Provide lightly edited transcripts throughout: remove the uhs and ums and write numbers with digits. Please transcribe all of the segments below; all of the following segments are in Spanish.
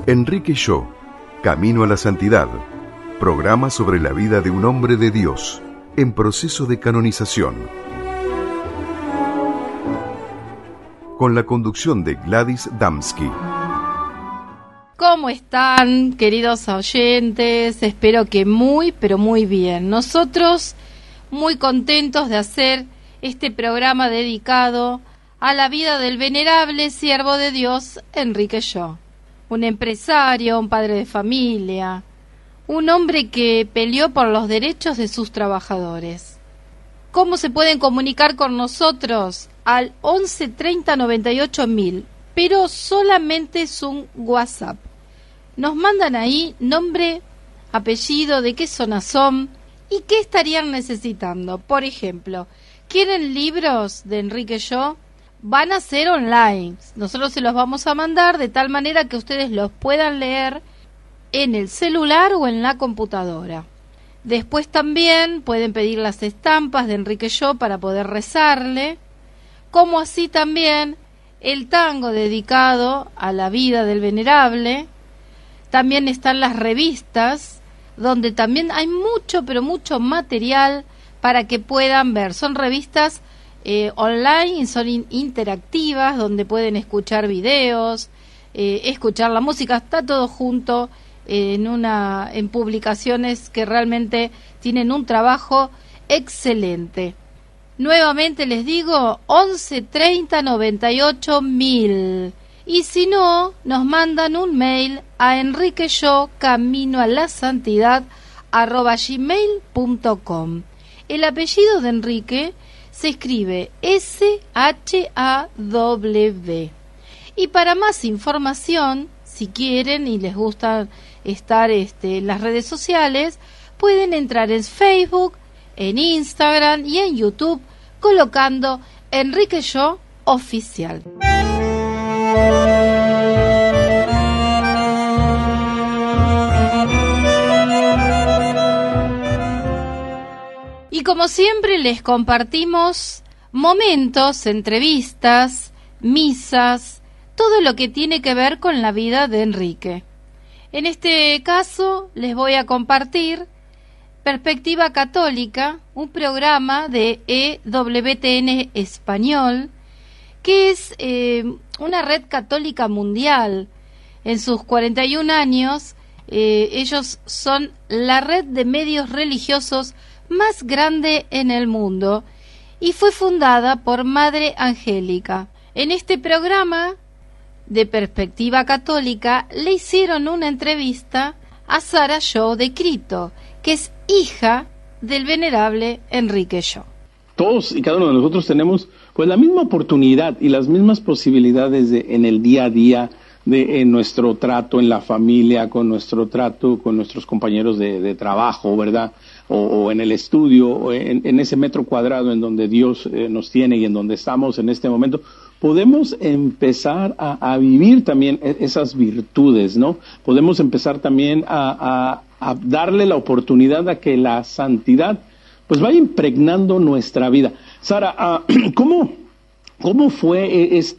Enrique Shaw, Camino a la Santidad, programa sobre la vida de un hombre de Dios en proceso de canonización. Con la conducción de Gladys Damsky. ¿Cómo están, queridos oyentes? Espero que muy, pero muy bien. Nosotros muy contentos de hacer este programa dedicado a la vida del venerable siervo de Dios, Enrique Shaw. Un empresario, un padre de familia, un hombre que peleó por los derechos de sus trabajadores. ¿Cómo se pueden comunicar con nosotros? Al 11 30 98 1000, pero solamente es un WhatsApp. Nos mandan ahí nombre, apellido, de qué zona son y qué estarían necesitando. Por ejemplo, ¿quieren libros de Enrique Shaw? Van a ser online. Nosotros se los vamos a mandar de tal manera que ustedes los puedan leer en el celular o en la computadora. Después también pueden pedir las estampas de Enrique Shaw para poder rezarle, como así también el tango dedicado a la vida del venerable. También están las revistas, donde también hay mucho, pero mucho material para que puedan ver. Son revistas online, son interactivas, donde pueden escuchar videos, escuchar la música, está todo junto en publicaciones que realmente tienen un trabajo excelente. Nuevamente les digo, 11 30 98 1000. Y si no, nos mandan un mail a enriqueshaw@gmail.com. El apellido de Enrique se escribe S-H-A-W. Y para más información, si quieren y les gusta estar en las redes sociales, pueden entrar en Facebook, en Instagram y en YouTube colocando Enrique Shaw Oficial. Y como siempre les compartimos momentos, entrevistas, misas, todo lo que tiene que ver con la vida de Enrique. En este caso les voy a compartir Perspectiva Católica, un programa de EWTN Español, que es una red católica mundial. En sus 41 años, ellos son la red de medios religiosos más grande en el mundo y fue fundada por Madre Angélica. En este programa de Perspectiva Católica le hicieron una entrevista a Sara Shaw de Crito, que es hija del venerable Enrique Shaw. Todos y cada uno de nosotros tenemos pues la misma oportunidad y las mismas posibilidades en el día a día, en nuestro trato en la familia, con nuestro trato con nuestros compañeros de trabajo, ¿verdad? O en el estudio, o en ese metro cuadrado en donde Dios nos tiene y en donde estamos en este momento. Podemos empezar a vivir también esas virtudes, ¿no? Podemos empezar también a darle la oportunidad a que la santidad pues vaya impregnando nuestra vida. Sara, ¿Cómo fue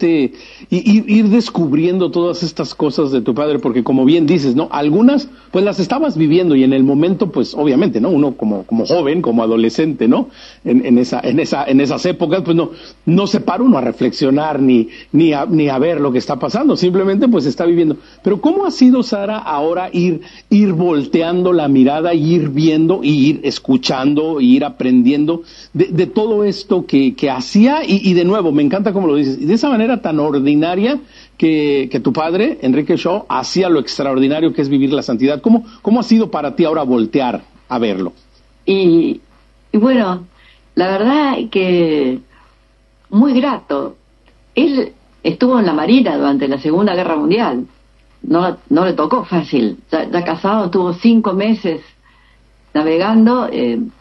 ir descubriendo todas estas cosas de tu padre? Porque como bien dices, ¿no? Algunas, pues las estabas viviendo y en el momento, pues obviamente, ¿no? Uno como joven, como adolescente, ¿no? En esas épocas, pues no se para uno a reflexionar ni a ver lo que está pasando, simplemente pues está viviendo. Pero ¿cómo ha sido, Sara, ahora ir volteando la mirada, y ir viendo, y ir escuchando, y ir aprendiendo de todo esto que hacía y de nuevo, me encanta cómo lo dices, y de esa manera tan ordinaria que tu padre, Enrique Shaw, hacía lo extraordinario que es vivir la santidad? ¿Cómo ha sido para ti ahora voltear a verlo? Y bueno, la verdad que muy grato. Él estuvo en la Marina durante la Segunda Guerra Mundial, no le tocó fácil, ya casado, estuvo 5 meses navegando,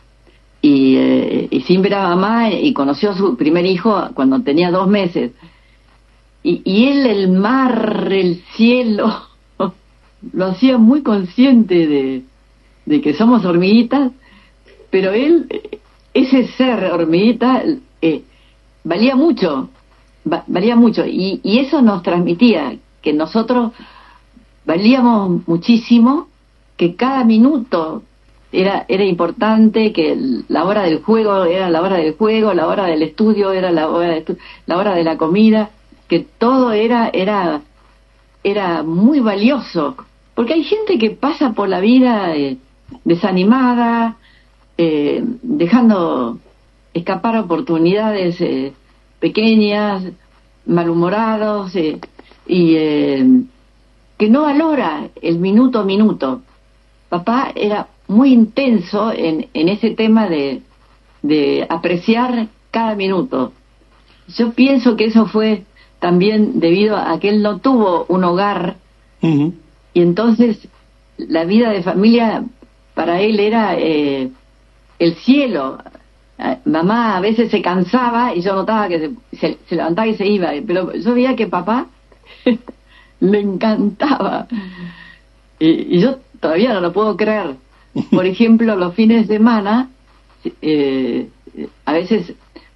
y sin ver a mamá, y conoció a su primer hijo cuando tenía 2 meses. Y él, el mar, el cielo, lo hacía muy consciente de que somos hormiguitas, pero él, ese ser hormiguita, valía mucho, y eso nos transmitía que nosotros valíamos muchísimo, que cada minuto era importante, que la hora del juego era la hora del juego, la hora del estudio era la hora de la comida, que todo era muy valioso, porque hay gente que pasa por la vida desanimada, dejando escapar oportunidades pequeñas, malhumorados, y que no valora el minuto a minuto. Papá era muy intenso en ese tema de apreciar cada minuto. Yo pienso que eso fue también debido a que él no tuvo un hogar, y entonces la vida de familia para él era el cielo. Mamá a veces se cansaba y yo notaba que se levantaba y se iba, pero yo veía que papá le encantaba, y yo todavía no lo puedo creer. Por ejemplo, los fines de semana, a veces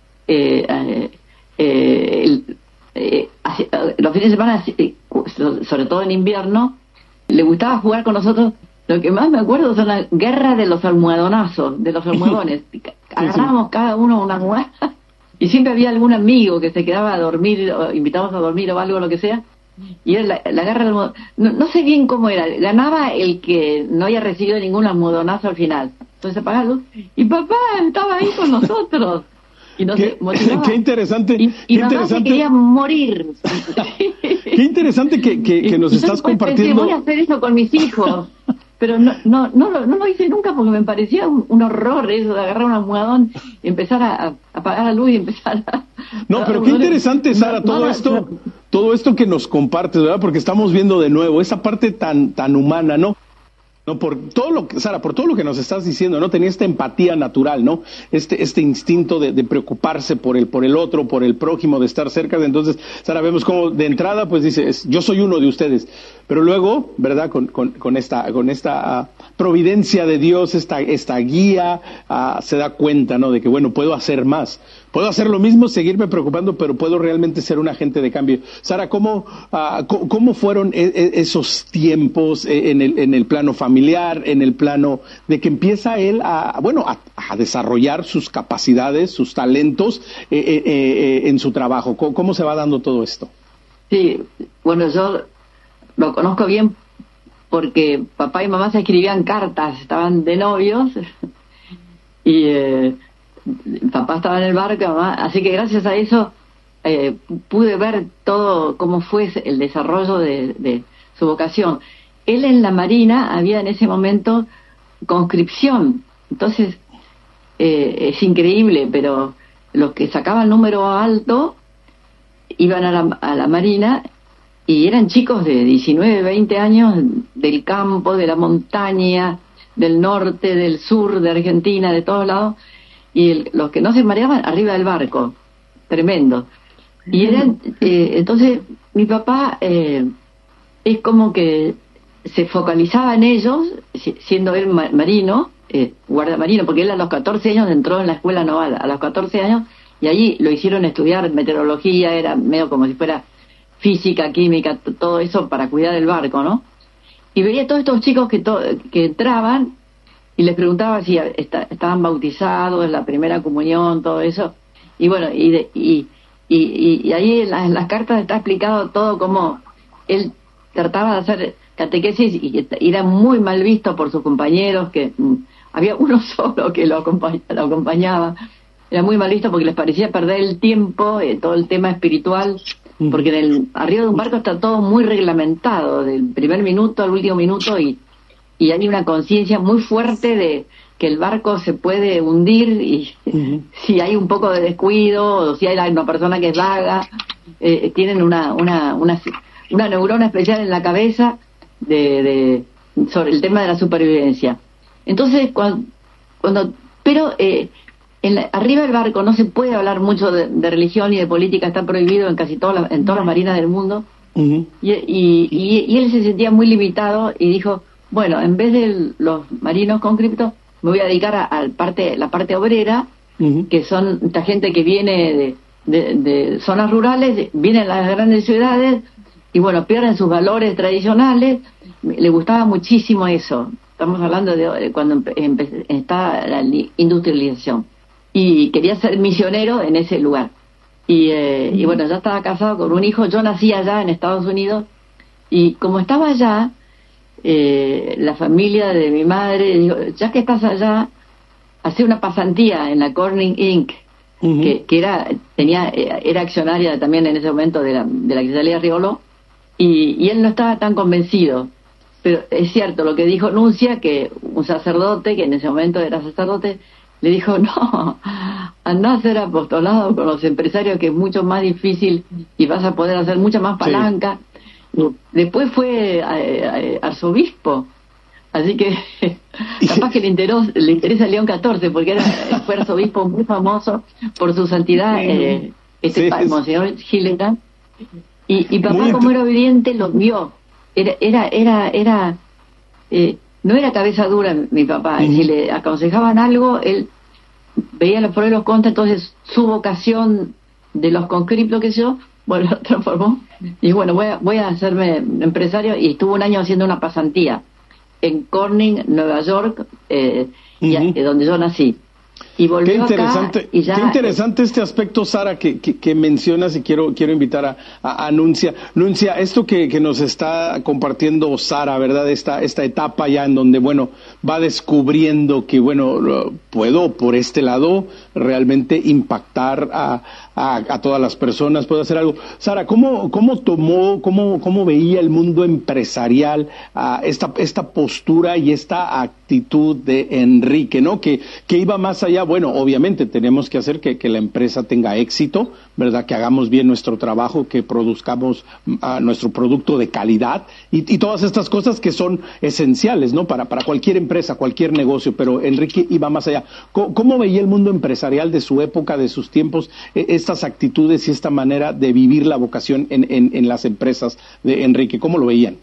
los fines de semana, sobre todo en invierno, le gustaba jugar con nosotros. Lo que más me acuerdo son la guerra de los almohadonazos, de los almohadones. Agarrábamos cada uno una almohada y siempre había algún amigo que se quedaba a dormir, o invitábamos a dormir o algo, lo que sea, y era la guerra del almohadón. No sé bien cómo era, ganaba el que no había recibido ningún almohadonazo al final. Entonces apagaba la luz y papá estaba ahí con nosotros. Y nos motivaba. Qué interesante. Y mamá se quería morir. Qué interesante que nos estás compartiendo. Voy a hacer eso con mis hijos. Pero no lo hice nunca, porque me parecía un horror eso de agarrar un almohadón y empezar a apagar la luz y empezar a... No, pero qué interesante, Sara, todo esto que nos compartes, ¿verdad? Porque estamos viendo de nuevo esa parte tan humana, ¿no? No, por todo lo que, Sara, por todo lo que nos estás diciendo, ¿no? Tenía esta empatía natural, ¿no? Este instinto de preocuparse por el otro, por el prójimo, de estar cerca. Entonces, Sara, vemos cómo de entrada, pues dice, yo soy uno de ustedes. Pero luego, ¿verdad? Con esta providencia de Dios, esta guía, se da cuenta, ¿no? De que, bueno, puedo hacer más. Puedo hacer lo mismo, seguirme preocupando, pero puedo realmente ser un agente de cambio. Sara, ¿cómo fueron esos tiempos en el plano familiar, en el plano de que empieza él a desarrollar sus capacidades, sus talentos en su trabajo? ¿Cómo se va dando todo esto? Sí, bueno, yo lo conozco bien porque papá y mamá se escribían cartas, estaban de novios y... papá estaba en el barco, mamá, así que gracias a eso pude ver todo cómo fue el desarrollo de su vocación. Él en la Marina había en ese momento conscripción, entonces es increíble, pero los que sacaban número alto iban a la Marina y eran chicos de 19, 20 años del campo, de la montaña, del norte, del sur, de Argentina, de todos lados. Y los que no se mareaban arriba del barco, tremendo. Y eran, entonces mi papá es como que se focalizaba en ellos, siendo él marino, guardamarino, porque él a los 14 años entró en la escuela naval, a los 14 años, y allí lo hicieron estudiar meteorología, era medio como si fuera física, química, todo eso para cuidar el barco, ¿no? Y veía todos estos chicos que entraban, y les preguntaba si estaban bautizados en la primera comunión, todo eso. Y bueno, y ahí en las cartas está explicado todo cómo él trataba de hacer catequesis y era muy mal visto por sus compañeros, que había uno solo que lo acompañaba. Era muy mal visto porque les parecía perder el tiempo, todo el tema espiritual, porque arriba de un barco está todo muy reglamentado, del primer minuto al último minuto, y hay una conciencia muy fuerte de que el barco se puede hundir y si hay un poco de descuido o si hay una persona que es vaga, tienen una neurona especial en la cabeza sobre el tema de la supervivencia. Entonces, arriba del barco no se puede hablar mucho de religión y de política, está prohibido en casi todas las marinas del mundo. Y él se sentía muy limitado y dijo, bueno, en vez de los marinos conscriptos, me voy a dedicar a la parte obrera, que son esta gente que viene de zonas rurales, viene a las grandes ciudades y bueno, pierden sus valores tradicionales le gustaba muchísimo eso. Estamos hablando de cuando está la industrialización. Y quería ser misionero en ese lugar. Y bueno, ya estaba casado con un hijo. Yo nací allá en Estados Unidos. Y como estaba allá, la familia de mi madre dijo, ya que estás allá, hacé una pasantía en la Corning Inc., que era accionaria también en ese momento de la que salía Riolo, y él no estaba tan convencido. Pero es cierto lo que dijo Nuncia, que un sacerdote, que en ese momento era sacerdote, le dijo, no, andá a hacer apostolado con los empresarios, que es mucho más difícil y vas a poder hacer mucha más palanca. Sí. Después fue arzobispo, así que capaz que le interesa León XIV, porque fue arzobispo muy famoso por su santidad, Monseñor Gilligan. Y papá, como era obediente, lo vio. No era cabeza dura mi papá. Y si le aconsejaban algo, él veía los pros y los contras. Entonces su vocación de los conscriptos, que yo, bueno, lo transformó. Y bueno, voy a hacerme empresario. Y estuvo un año haciendo una pasantía en Corning, Nueva York, donde yo nací. Y volvió acá y ya... Qué interesante este aspecto, Sara, que mencionas, y quiero invitar a Nuncia. Nuncia, esto que nos está compartiendo Sara, ¿verdad? Esta etapa ya en donde, bueno, va descubriendo que, bueno, puedo por este lado realmente impactar a todas las personas, puedo hacer algo. Sara, ¿cómo veía el mundo empresarial esta postura y esta actitud de Enrique, ¿no? Que iba más allá. Bueno, obviamente tenemos que hacer que la empresa tenga éxito, ¿verdad? Que hagamos bien nuestro trabajo, que produzcamos nuestro producto de calidad y todas estas cosas que son esenciales, ¿no? Para cualquier empresa, cualquier negocio, pero Enrique iba más allá. ¿Cómo veía el mundo empresarial de su época, de sus tiempos, estas actitudes y esta manera de vivir la vocación en las empresas de Enrique? ¿Cómo lo veían?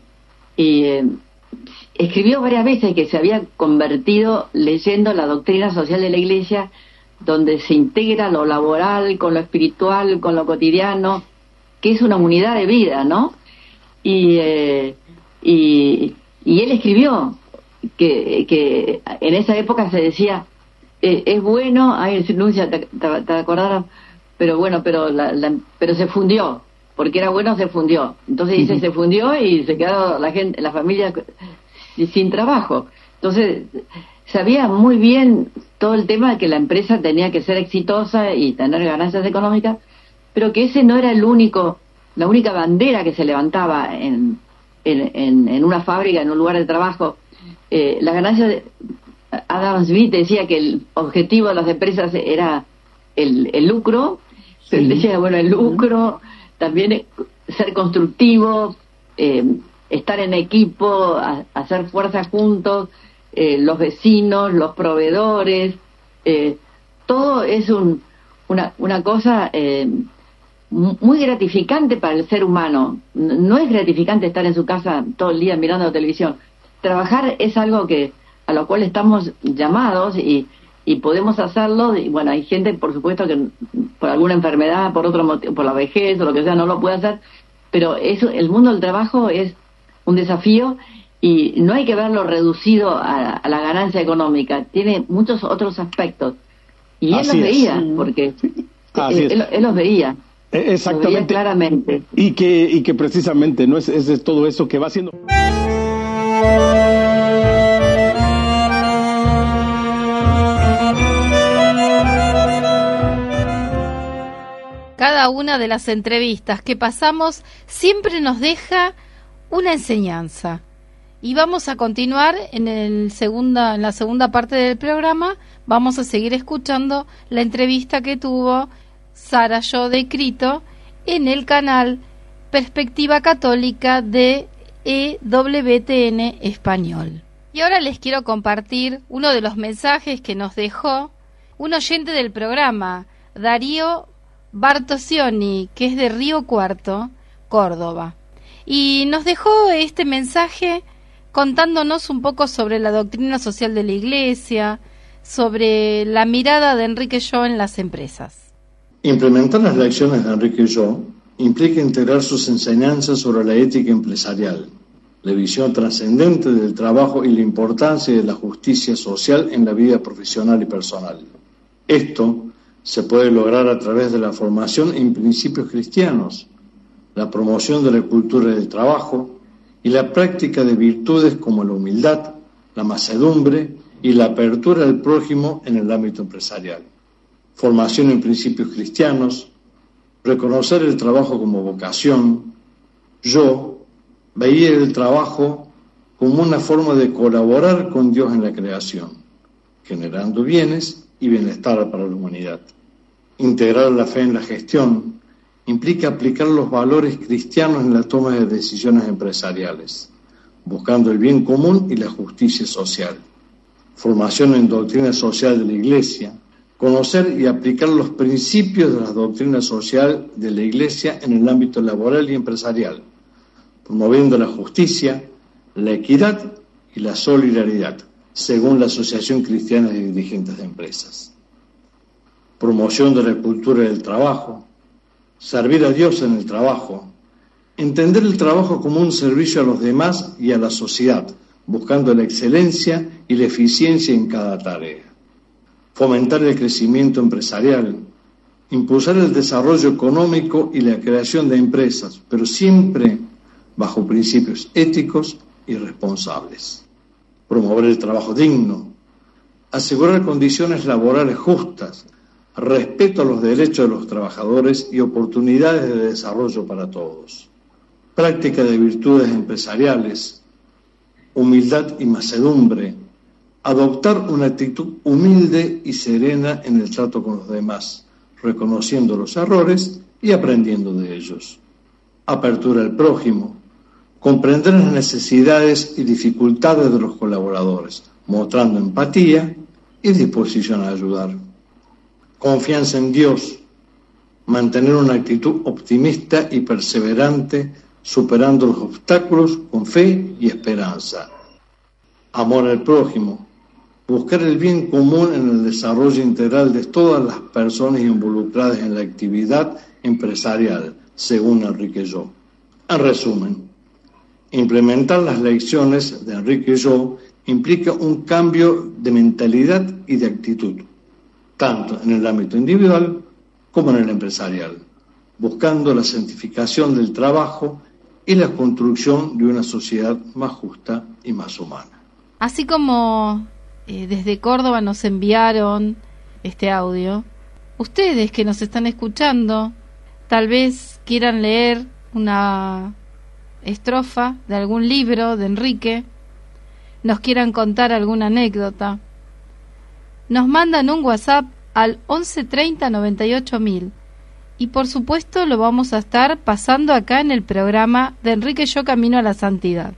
Escribió varias veces que se había convertido leyendo la doctrina social de la Iglesia, donde se integra lo laboral con lo espiritual, con lo cotidiano, que es una unidad de vida, ¿no? Y él escribió que en esa época se decía, es bueno, Nuncia, te acordaron, pero bueno, pero se fundió, porque era bueno, se fundió. Entonces dice, se fundió y se quedó la familia sin trabajo. Entonces sabía muy bien todo el tema de que la empresa tenía que ser exitosa y tener ganancias económicas, pero que ese no era la única bandera que se levantaba en una fábrica, en un lugar de trabajo. Las ganancias, Adam Smith decía que el objetivo de las empresas era el lucro, pero él decía, bueno, el lucro también ser constructivo, estar en equipo, hacer fuerza juntos, los vecinos, los proveedores, todo es una cosa muy gratificante para el ser humano. No es gratificante estar en su casa todo el día mirando la televisión. Trabajar es algo a lo cual estamos llamados y podemos hacerlo. Y bueno, hay gente, por supuesto, que por alguna enfermedad, por otro motivo, por la vejez o lo que sea, no lo puede hacer, pero el mundo del trabajo es un desafío y no hay que verlo reducido a la ganancia económica. Tiene muchos otros aspectos y él los veía, porque él los veía. Exactamente. Lo veía claramente. Y que precisamente no es todo eso que va haciendo. Cada una de las entrevistas que pasamos siempre nos deja una enseñanza. Y vamos a continuar en la segunda parte del programa. Vamos a seguir escuchando la entrevista que tuvo Sara Yo de Crito en el canal Perspectiva Católica de EWTN Español. Y ahora les quiero compartir uno de los mensajes que nos dejó un oyente del programa, Darío Bartosioni, que es de Río Cuarto, Córdoba. Y nos dejó este mensaje contándonos un poco sobre la doctrina social de la Iglesia, sobre la mirada de Enrique Yo en las empresas. Implementar las lecciones de Enrique Yo implica integrar sus enseñanzas sobre la ética empresarial, la visión trascendente del trabajo y la importancia de la justicia social en la vida profesional y personal. Esto se puede lograr a través de la formación en principios cristianos, la promoción de la cultura del trabajo y la práctica de virtudes como la humildad, la mansedumbre y la apertura al prójimo en el ámbito empresarial. Formación en principios cristianos, reconocer el trabajo como vocación. Yo veía el trabajo como una forma de colaborar con Dios en la creación, generando bienes y bienestar para la humanidad. Integrar la fe en la gestión implica aplicar los valores cristianos en la toma de decisiones empresariales, buscando el bien común y la justicia social. Formación en doctrina social de la Iglesia, conocer y aplicar los principios de la doctrina social de la Iglesia en el ámbito laboral y empresarial, promoviendo la justicia, la equidad y la solidaridad, según la Asociación Cristiana de Dirigentes de Empresas. Promoción de la cultura del trabajo, servir a Dios en el trabajo, entender el trabajo como un servicio a los demás y a la sociedad, buscando la excelencia y la eficiencia en cada tarea. Fomentar el crecimiento empresarial, impulsar el desarrollo económico y la creación de empresas, pero siempre bajo principios éticos y responsables. Promover el trabajo digno, asegurar condiciones laborales justas, respeto a los derechos de los trabajadores y oportunidades de desarrollo para todos. Práctica de virtudes empresariales, humildad y mansedumbre, adoptar una actitud humilde y serena en el trato con los demás, reconociendo los errores y aprendiendo de ellos. Apertura al prójimo, comprender las necesidades y dificultades de los colaboradores, mostrando empatía y disposición a ayudar. Confianza en Dios, mantener una actitud optimista y perseverante, superando los obstáculos con fe y esperanza. Amor al prójimo, buscar el bien común en el desarrollo integral de todas las personas involucradas en la actividad empresarial, según Enrique Jo. En resumen, implementar las lecciones de Enrique Jo implica un cambio de mentalidad y de actitud, tanto en el ámbito individual como en el empresarial, buscando la santificación del trabajo y la construcción de una sociedad más justa y más humana. Así como desde Córdoba nos enviaron este audio, ustedes que nos están escuchando tal vez quieran leer una estrofa de algún libro de Enrique, nos quieran contar alguna anécdota, nos mandan un WhatsApp al 11 30 98 000 y por supuesto lo vamos a estar pasando acá en el programa de Enrique Jo Camino a la Santidad.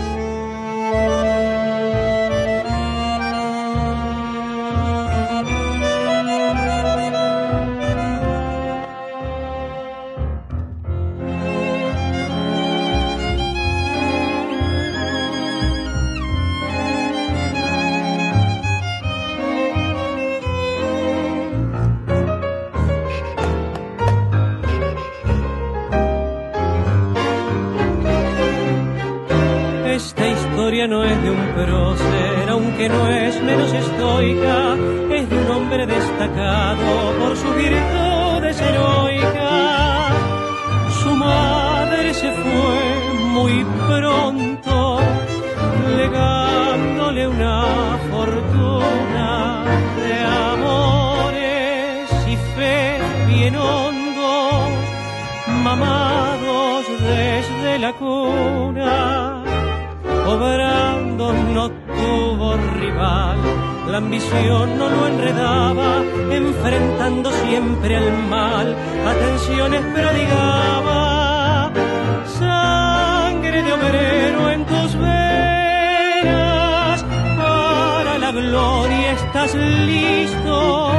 No es de un prócer, aunque no es menos estoica, es de un hombre destacado por sus virtudes heroicas. Su madre se fue muy pronto, legándole una fortuna de amores y fe bien hondos, mamados desde la cuna. Obrando no tuvo rival, la ambición no lo enredaba, enfrentando siempre al mal, atenciones prodigaba. Sangre de obrero en tus venas, para la gloria estás listo.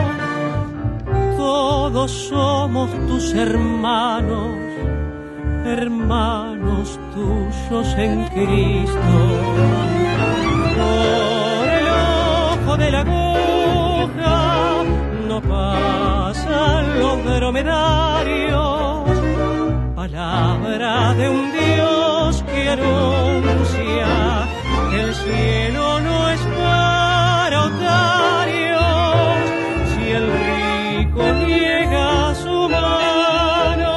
Todos somos tus hermanos, hermanos tuyos en Cristo. Por el ojo de la aguja no pasan los dromedarios, palabra de un Dios que anuncia cielo no es para otarios, si el rico niega su mano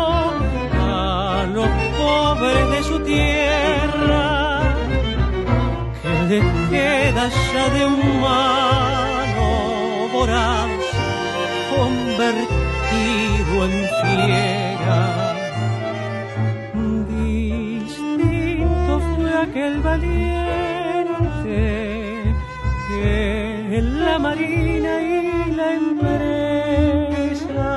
a los pobres de su tierra, que le queda ya de humano voraz convertido en fiera. Distinto fue aquel valiente que en la marina y la empresa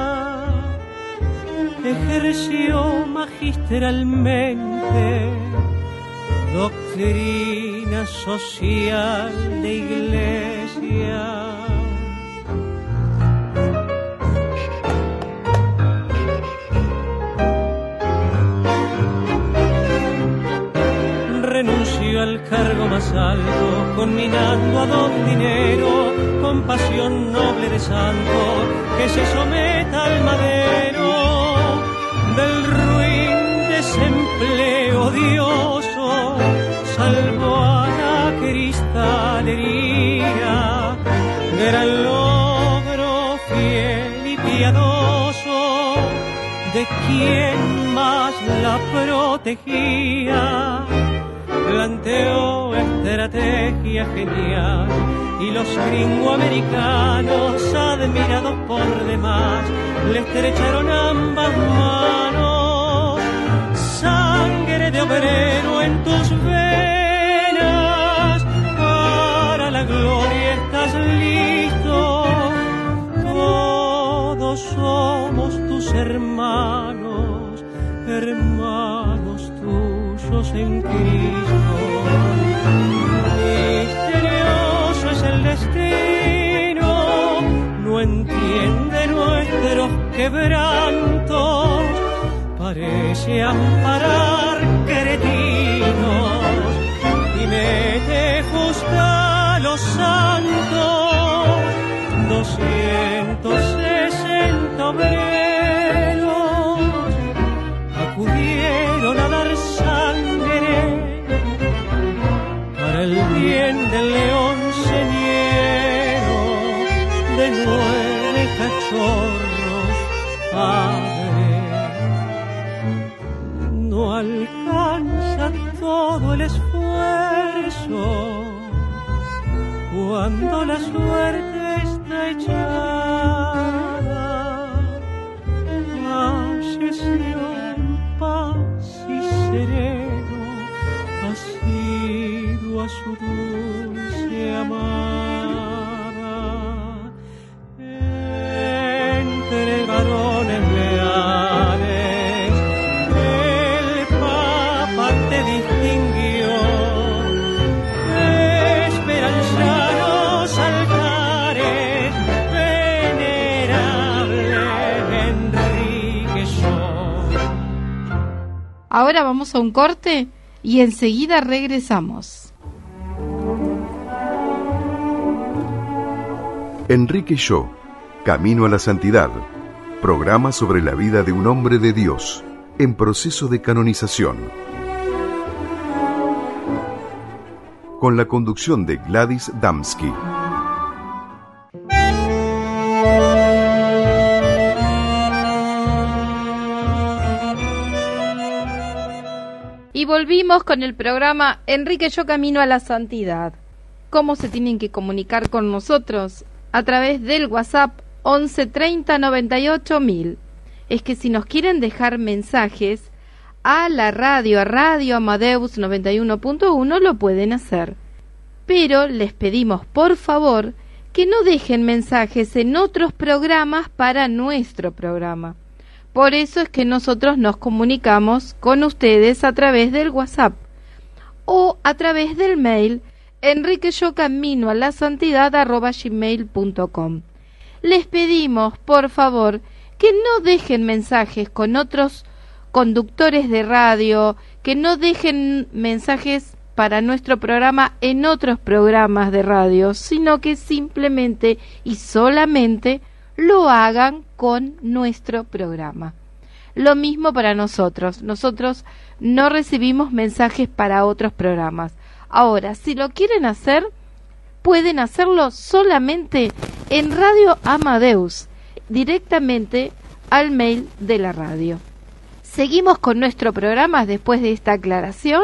ejerció magistralmente doctrina social de iglesia. Renunció al cargo más alto, conminando a don dinero, con pasión noble de santo, que se someta al madero del ruin desempleo odioso, salvó a la cristalería, gran logro fiel y piadoso de quien más la protegía. Planteó estrategia genial y los gringoamericanos, admirados por demás, le estrecharon ambas manos. Sangre de obrero en tus venas, para la gloria estás listo. Todos somos tus hermanos, hermanos tuyos en Cristo. Misterioso es el destino, no entiende nuestros quebrantos, parece amparar cretinos y mete justa a los santos. 260 obreros acudieron a dar sangre para el bien del león señero, de 9 cachorros padre. No alcanza todo el esfuerzo cuando la suerte está echada. Falleció en paz y sereno, asiduo a su dulce amada. Entre varones leales el Papa te distinguió, esperanzados altares, venerable Enrique Shaw. Ahora vamos a un corte y enseguida regresamos. Enrique Shaw, Camino a la Santidad, programa sobre la vida de un hombre de Dios en proceso de canonización. Con la conducción de Gladys Damsky. Y volvimos con el programa Enrique Shaw, Camino a la Santidad. ¿Cómo se tienen que comunicar con nosotros? A través del WhatsApp 11 30 98 1000. Es que si nos quieren dejar mensajes a la radio, a Radio Amadeus 91.1, lo pueden hacer. Pero les pedimos, por favor, que no dejen mensajes en otros programas para nuestro programa. Por eso es que nosotros nos comunicamos con ustedes a través del WhatsApp o a través del mail enriqueyocaminoalasantidad@gmail.com. Les pedimos, por favor, que no dejen mensajes con otros conductores de radio, que no dejen mensajes para nuestro programa en otros programas de radio, sino que simplemente y solamente lo hagan con nuestro programa. Lo mismo para nosotros. Nosotros no recibimos mensajes para otros programas. Ahora, si lo quieren hacer, pueden hacerlo solamente en Radio Amadeus, directamente al mail de la radio. Seguimos con nuestro programa después de esta aclaración.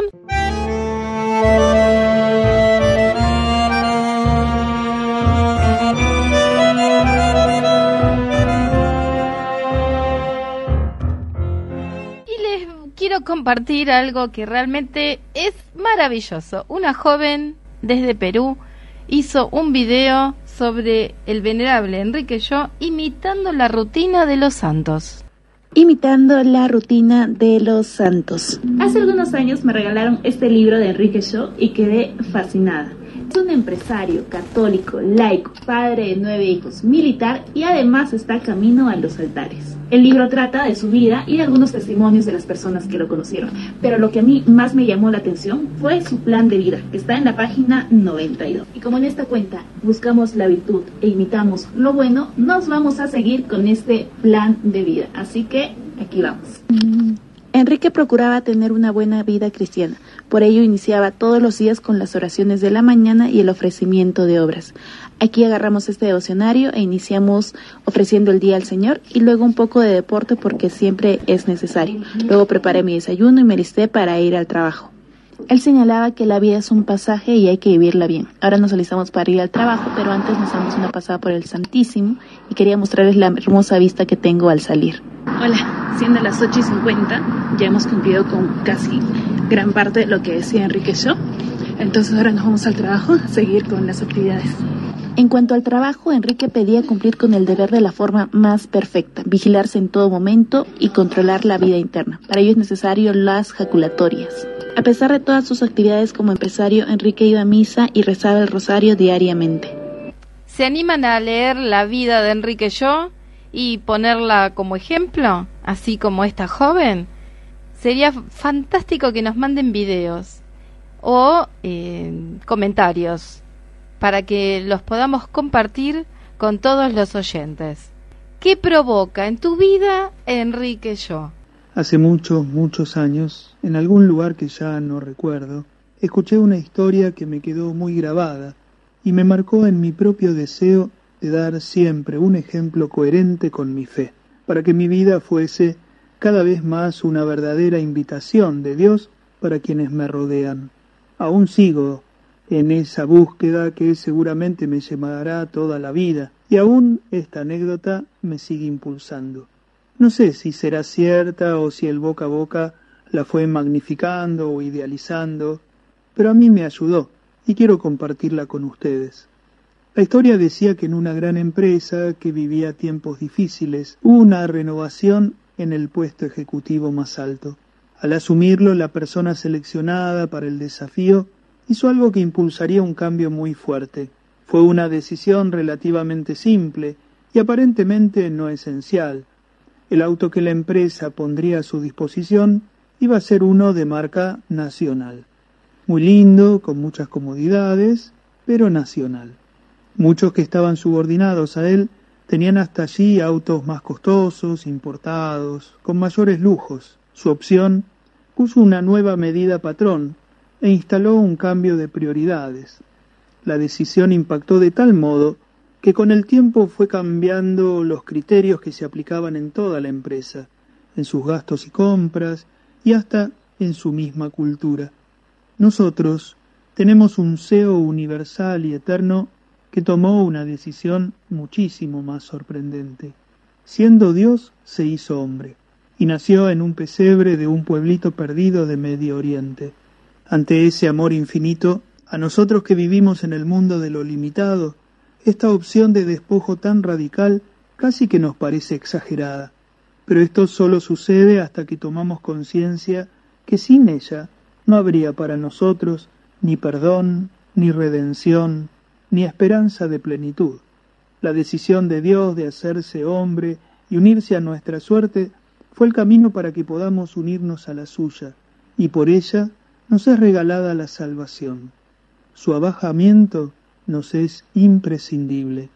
Y les quiero compartir algo que realmente es maravilloso. Una joven desde Perú hizo un video sobre el venerable Enrique Yo imitando la rutina de los santos. Imitando la rutina de los santos. Hace algunos años me regalaron este libro de Enrique Yo y quedé fascinada. Es un empresario, católico, laico, padre de 9 hijos, militar y además está camino a los altares. El libro trata de su vida y de algunos testimonios de las personas que lo conocieron, pero lo que a mí más me llamó la atención fue su plan de vida, que está en la página 92. Y como en esta cuenta buscamos la virtud e imitamos lo bueno, nos vamos a seguir con este plan de vida. Así que aquí vamos. Enrique procuraba tener una buena vida cristiana, por ello iniciaba todos los días con las oraciones de la mañana y el ofrecimiento de obras. Aquí agarramos este devocionario e iniciamos ofreciendo el día al Señor y luego un poco de deporte porque siempre es necesario. Luego preparé mi desayuno y me alisté para ir al trabajo. Él señalaba que la vida es un pasaje y hay que vivirla bien. Ahora nos alistamos para ir al trabajo, pero antes nos damos una pasada por el Santísimo y quería mostrarles la hermosa vista que tengo al salir. Hola, siendo las 8:50, ya hemos cumplido con casi gran parte de lo que decía Enrique Yo. Entonces ahora nos vamos al trabajo a seguir con las actividades. En cuanto al trabajo, Enrique pedía cumplir con el deber de la forma más perfecta, vigilarse en todo momento y controlar la vida interna. Para ello es necesario las jaculatorias. A pesar de todas sus actividades como empresario, Enrique iba a misa y rezaba el rosario diariamente. ¿Se animan a leer la vida de Enrique Yo y ponerla como ejemplo, así como esta joven? Sería fantástico que nos manden videos o comentarios para que los podamos compartir con todos los oyentes. ¿Qué provoca en tu vida Enrique Yo? Hace muchos años, en algún lugar que ya no recuerdo, escuché una historia que me quedó muy grabada y me marcó en mi propio deseo de dar siempre un ejemplo coherente con mi fe, para que mi vida fuese cada vez más una verdadera invitación de Dios para quienes me rodean. Aún sigo en esa búsqueda que seguramente me llevará toda la vida, y aún esta anécdota me sigue impulsando. No sé si será cierta o si el boca a boca la fue magnificando o idealizando, pero a mí me ayudó y quiero compartirla con ustedes. La historia decía que en una gran empresa que vivía tiempos difíciles hubo una renovación en el puesto ejecutivo más alto. Al asumirlo, la persona seleccionada para el desafío hizo algo que impulsaría un cambio muy fuerte. Fue una decisión relativamente simple y aparentemente no esencial. El auto que la empresa pondría a su disposición iba a ser uno de marca nacional. Muy lindo, con muchas comodidades, pero nacional. Muchos que estaban subordinados a él tenían hasta allí autos más costosos, importados, con mayores lujos. Su opción puso una nueva medida patrón e instaló un cambio de prioridades. La decisión impactó de tal modo que con el tiempo fue cambiando los criterios que se aplicaban en toda la empresa, en sus gastos y compras y hasta en su misma cultura. Nosotros tenemos un CEO universal y eterno que tomó una decisión muchísimo más sorprendente. Siendo Dios, se hizo hombre y nació en un pesebre de un pueblito perdido de Medio Oriente. Ante ese amor infinito, a nosotros que vivimos en el mundo de lo limitado, esta opción de despojo tan radical casi que nos parece exagerada. Pero esto solo sucede hasta que tomamos conciencia que sin ella no habría para nosotros ni perdón, ni redención, ni esperanza de plenitud. La decisión de Dios de hacerse hombre y unirse a nuestra suerte fue el camino para que podamos unirnos a la suya, y por ella nos es regalada la salvación. Su abajamiento nos es imprescindible.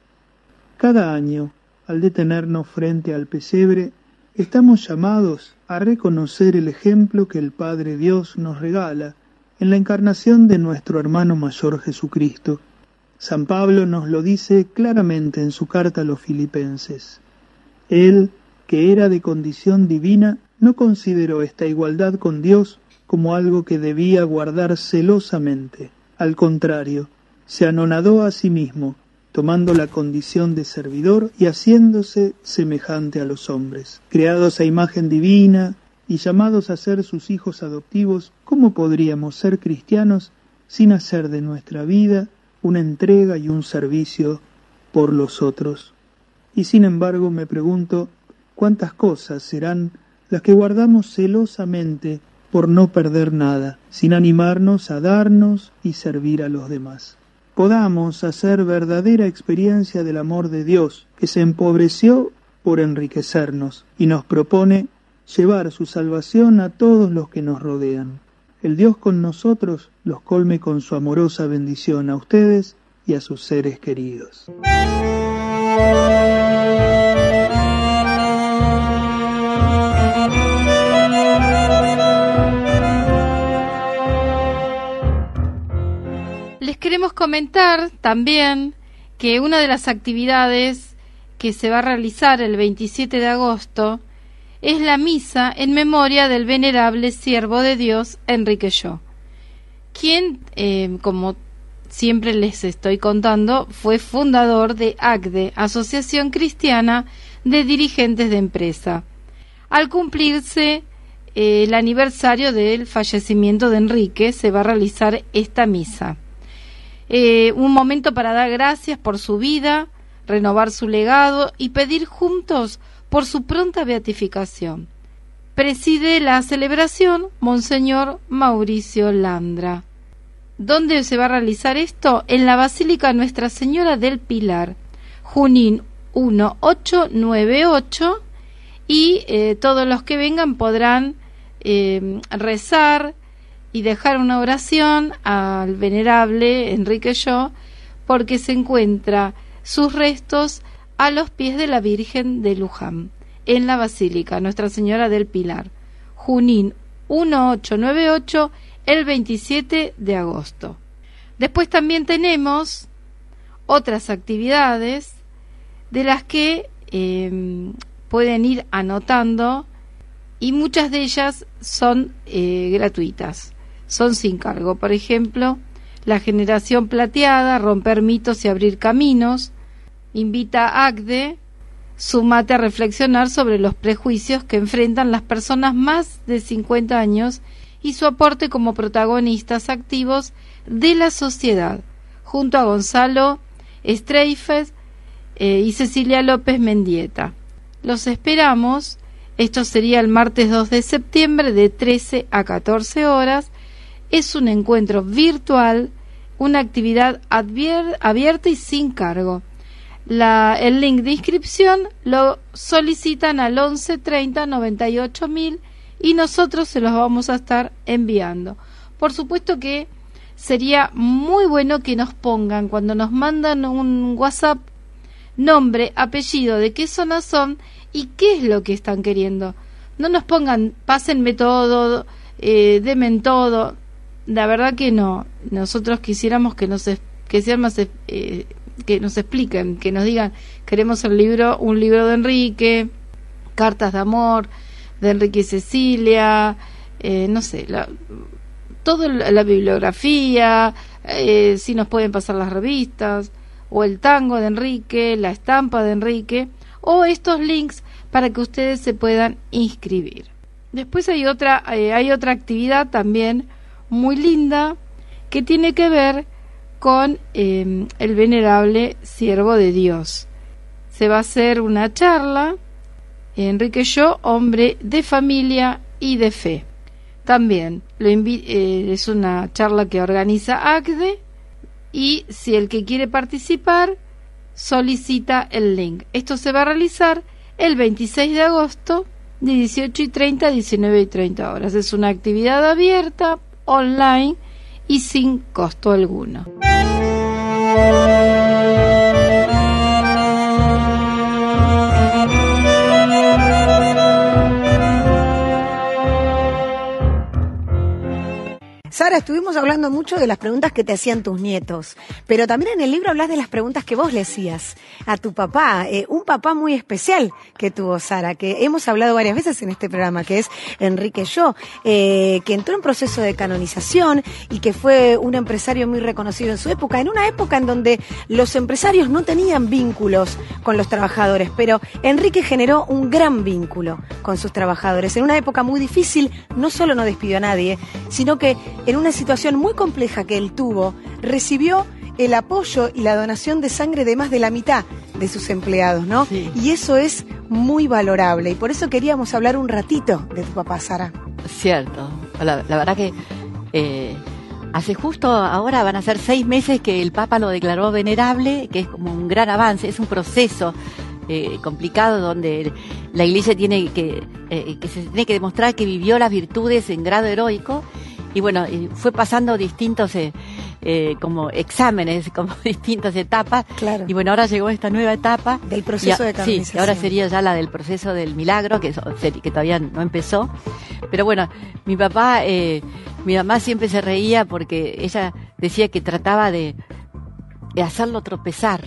Cada año, al detenernos frente al pesebre, estamos llamados a reconocer el ejemplo que el Padre Dios nos regala en la encarnación de nuestro hermano mayor Jesucristo. San Pablo nos lo dice claramente en su carta a los Filipenses. Él, que era de condición divina, no consideró esta igualdad con Dios como algo que debía guardar celosamente. Al contrario, se anonadó a sí mismo, tomando la condición de servidor y haciéndose semejante a los hombres. Creados a imagen divina y llamados a ser sus hijos adoptivos, ¿cómo podríamos ser cristianos sin hacer de nuestra vida una entrega y un servicio por los otros? Y sin embargo me pregunto, ¿cuántas cosas serán las que guardamos celosamente por no perder nada, sin animarnos a darnos y servir a los demás? Podamos hacer verdadera experiencia del amor de Dios, que se empobreció por enriquecernos y nos propone llevar su salvación a todos los que nos rodean. El Dios con nosotros los colme con su amorosa bendición a ustedes y a sus seres queridos. Les queremos comentar también que una de las actividades que se va a realizar el 27 de agosto es la misa en memoria del venerable siervo de Dios Enrique Yo, quien, como siempre les estoy contando, fue fundador de ACDE, Asociación Cristiana de Dirigentes de Empresa. Al cumplirse el aniversario del fallecimiento de Enrique, se va a realizar esta misa. Un momento para dar gracias por su vida, renovar su legado y pedir juntos por su pronta beatificación. Preside la celebración Monseñor Mauricio Landra. ¿Dónde se va a realizar esto? En la Basílica Nuestra Señora del Pilar, Junín 1898, y todos los que vengan podrán rezar y dejar una oración al venerable Enrique Yo, porque se encuentra sus restos a los pies de la Virgen de Luján, en la Basílica Nuestra Señora del Pilar, Junín 1898, el 27 de agosto. Después también tenemos otras actividades de las que pueden ir anotando, y muchas de ellas son gratuitas, son sin cargo. Por ejemplo, la generación plateada, romper mitos y abrir caminos, invita a ACDE, súmate a reflexionar sobre los prejuicios que enfrentan las personas más de 50 años y su aporte como protagonistas activos de la sociedad, junto a Gonzalo Streifes y Cecilia López Mendieta. Los esperamos. Esto sería el martes 2 de septiembre de 13 a 14 horas. Es un encuentro virtual, una actividad abierta y sin cargo. El link de inscripción lo solicitan al 11 30 98 000 y nosotros se los vamos a estar enviando. Por supuesto que sería muy bueno que nos pongan, cuando nos mandan un WhatsApp, nombre, apellido, de qué zona son y qué es lo que están queriendo. No nos pongan, pásenme todo, denme todo. La verdad que no. Nosotros quisiéramos que nos expliquen, que nos digan, queremos un libro de Enrique, cartas de amor de Enrique y Cecilia, no sé, toda la bibliografía, si nos pueden pasar las revistas, o el tango de Enrique, la estampa de Enrique, o estos links para que ustedes se puedan inscribir. Después hay otra actividad también muy linda que tiene que ver con el venerable siervo de Dios. Se va a hacer una charla, Enrique Yo, hombre de familia y de fe. También es una charla que organiza ACDE, y si el que quiere participar solicita el link. Esto se va a realizar el 26 de agosto de 18:30 a 19:30 horas. Es una actividad abierta, online y sin costo alguno. Sara, estuvimos hablando mucho de las preguntas que te hacían tus nietos, pero también en el libro hablas de las preguntas que vos le hacías a tu papá, un papá muy especial que tuvo Sara, que hemos hablado varias veces en este programa, que es Enrique Yo, que entró en proceso de canonización y que fue un empresario muy reconocido en su época, en una época en donde los empresarios no tenían vínculos con los trabajadores, pero Enrique generó un gran vínculo con sus trabajadores. En una época muy difícil, no solo no despidió a nadie, sino que en una situación muy compleja que él tuvo, recibió el apoyo y la donación de sangre de más de la mitad de sus empleados, ¿no? Sí. Y eso es muy valorable, y por eso queríamos hablar un ratito de tu papá, Sara. Cierto, la verdad que hace justo ahora van a ser 6 meses que el Papa lo declaró venerable, que es como un gran avance, es un proceso complicado donde la Iglesia tiene que se tiene que demostrar que vivió las virtudes en grado heroico, y bueno, fue pasando distintos como exámenes, como distintas etapas. Claro. Y bueno, ahora llegó esta nueva etapa del proceso de canonización. Sí, ahora sería ya la del proceso del milagro, que todavía no empezó. Pero bueno, mi mamá siempre se reía porque ella decía que trataba de hacerlo tropezar.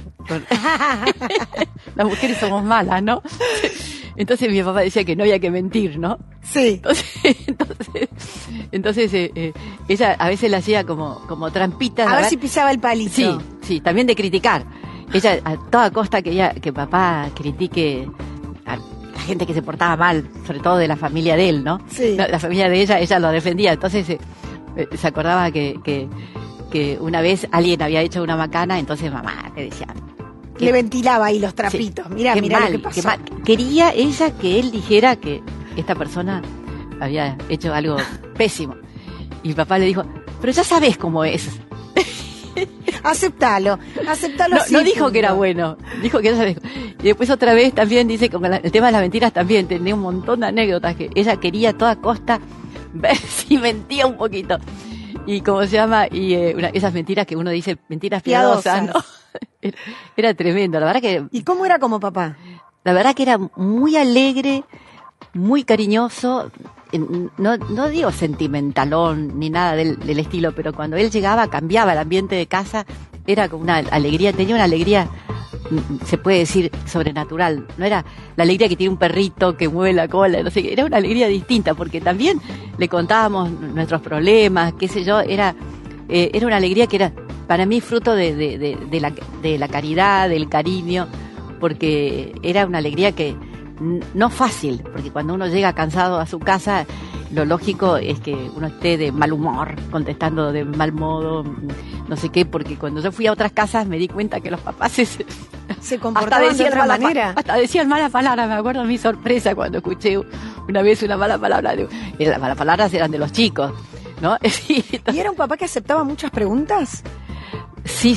Las mujeres somos malas, ¿no? Entonces mi papá decía que no había que mentir, ¿no? Sí. Entonces ella a veces la hacía como trampitas. A ver si pisaba el palito. Sí, también de criticar. Ella a toda costa quería que papá critique a la gente que se portaba mal, sobre todo de la familia de él, ¿no? Sí. La familia de ella lo defendía. Entonces se acordaba que una vez alguien había hecho una macana, entonces mamá le decía... Le ventilaba ahí los trapitos. Sí, mirá lo que pasó. Quería ella que él dijera que esta persona había hecho algo pésimo. Y mi papá le dijo, pero ya sabés cómo es. Aceptalo no dijo que era bueno, dijo que ya sabés. Y después otra vez también dice, con el tema de las mentiras también, tenía un montón de anécdotas que ella quería a toda costa ver si mentía un poquito. Y cómo se llama, esas mentiras que uno dice, mentiras piadosas, ¿no? Era tremendo, la verdad que... ¿Y cómo era como papá? La verdad que era muy alegre, muy cariñoso, no digo sentimentalón ni nada del estilo, pero cuando él llegaba cambiaba el ambiente de casa, era como una alegría, tenía una alegría, se puede decir, sobrenatural. No era la alegría que tiene un perrito que mueve la cola, no sé qué, era una alegría distinta, porque también le contábamos nuestros problemas, qué sé yo, era una alegría que era para mí fruto de la caridad, del cariño, porque era una alegría que no fácil, porque cuando uno llega cansado a su casa, lo lógico es que uno esté de mal humor, contestando de mal modo, no sé qué, porque cuando yo fui a otras casas me di cuenta que los papás se comportaban de otra manera. Hasta decían malas palabras. Me acuerdo mi sorpresa cuando escuché una vez una mala palabra. Las malas palabras eran de los chicos, ¿no? ¿Y era un papá que aceptaba muchas preguntas? Sí.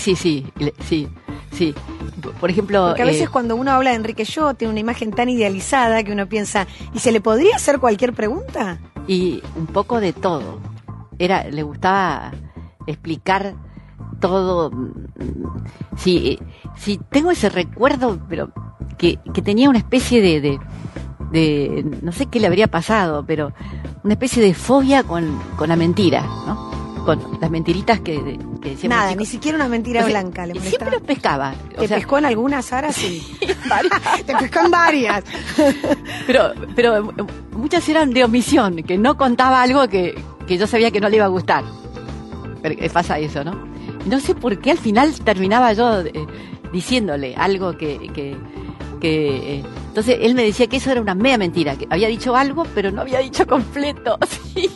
Por ejemplo... Porque a veces cuando uno habla de Enrique Yo, tiene una imagen tan idealizada que uno piensa, ¿y se le podría hacer cualquier pregunta? Y un poco de todo. Le gustaba explicar todo. Sí, tengo ese recuerdo, pero que tenía una especie de no sé qué le habría pasado, pero una especie de fobia con la mentira, ¿no? Con las mentiritas que decían. Nada, ni siquiera una mentira blanca le molestaba. Siempre los pescaba. ¿Te pescó en algunas, Sara? Sí. Te pescó en varias. Pero muchas eran de omisión, que no contaba algo que yo sabía que no le iba a gustar. Pero pasa eso, ¿no? No sé por qué al final terminaba yo diciéndole algo que entonces él me decía que eso era una media mentira, que había dicho algo, pero no había dicho completo. Sí.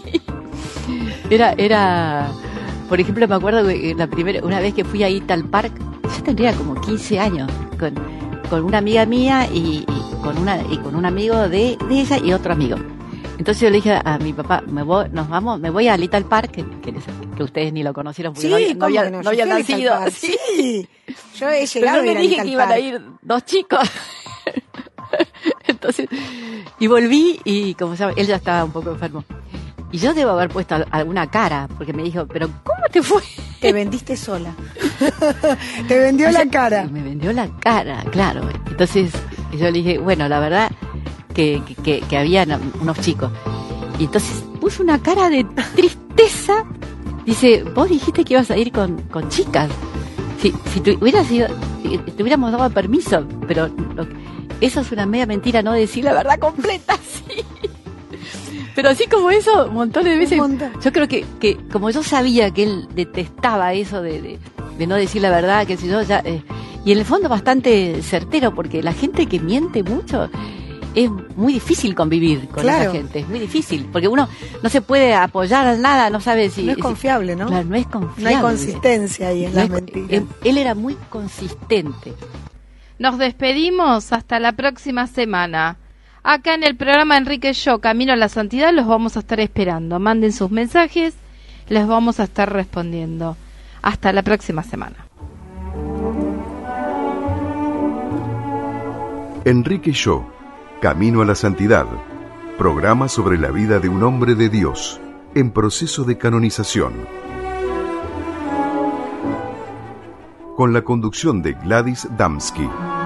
Era, por ejemplo, me acuerdo que una vez que fui a Ital Park, yo tendría como 15 años, con una amiga mía y con un amigo de ella y otro amigo. Entonces yo le dije a mi papá, me voy a Little Park, que ustedes ni lo conocieron porque no había nacido. Sí, yo he llegado. Pero yo le dije que iban a ir 2 chicos. Entonces, y volví y como saben, él ya estaba un poco enfermo. Y yo debo haber puesto alguna cara, porque me dijo, pero ¿cómo te fue? Te vendiste sola. Te vendió la cara. Me vendió la cara, claro. Entonces yo le dije, bueno, la verdad que había unos chicos. Y entonces puso una cara de tristeza Dice, vos dijiste que ibas a ir con chicas. Si te hubiéramos dado permiso, pero eso es una media mentira, no decir la verdad completa, sí. Pero así como eso, un montón de veces. Yo creo que como yo sabía que él detestaba eso de no decir la verdad, que si yo ya... y en el fondo bastante certero, porque la gente que miente mucho... Es muy difícil convivir con esa gente, es muy difícil, porque uno no se puede apoyar a nada, no sabe si... No es confiable, ¿no? Claro, no es confiable. No hay consistencia ahí en las mentiras. Él era muy consistente. Nos despedimos hasta la próxima semana. Acá en el programa Enrique Show, Camino a la Santidad, los vamos a estar esperando. Manden sus mensajes, les vamos a estar respondiendo. Hasta la próxima semana. Enrique Show, Camino a la Santidad, programa sobre la vida de un hombre de Dios en proceso de canonización. Con la conducción de Gladys Damsky.